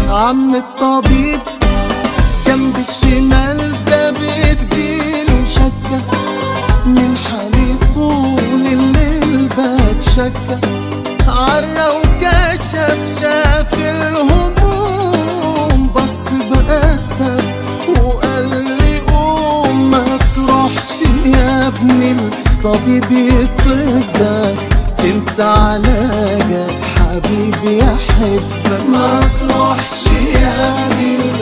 عم الطبيب جنب الشمال ده بتجيله شكة من حالي طول الليل بتشكى. عرى وكشف شاف الهموم بص بأسف وقال لي قوم ما تروحش يا ابني الطبيب يطبك انت علاجك حبيبي احبك. ما تروحش يا ابني